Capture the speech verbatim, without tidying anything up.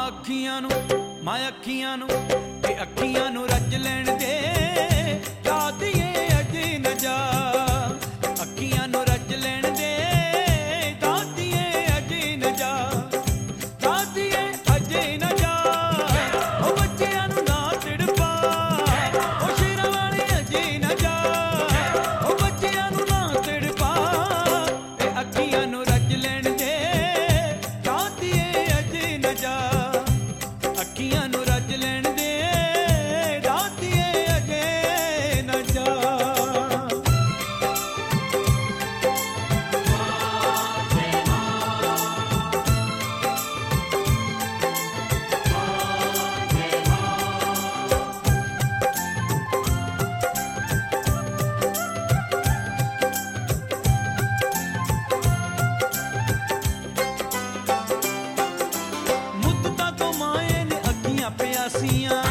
अखियां नू मां अखियां नू ते अखियां नू रज लैण दे दातिए अजे न जा अखियां नू रज लैण दे दातिए अजे न जा दातिए अजे न जा ओ बच्चियां नू ना तिड़पा ओ शेरां वाले अजे न जा ओ बच्चियां नू ना तिड़पा ते अखियां नू रज लैण दे दातिए अजे न जा अखियां नू रज लैण दे दातिए अजे न जा। मुद्दतां तो माए ने अखियां प्यासियां